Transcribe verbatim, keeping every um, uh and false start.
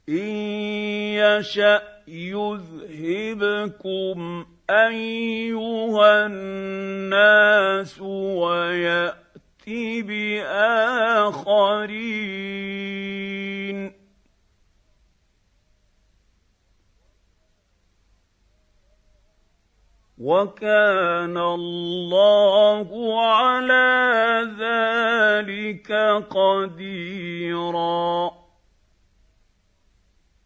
إن يشأ يذهبكم أيها الناس ويأت بآخرين وكان الله على ذلك قديرا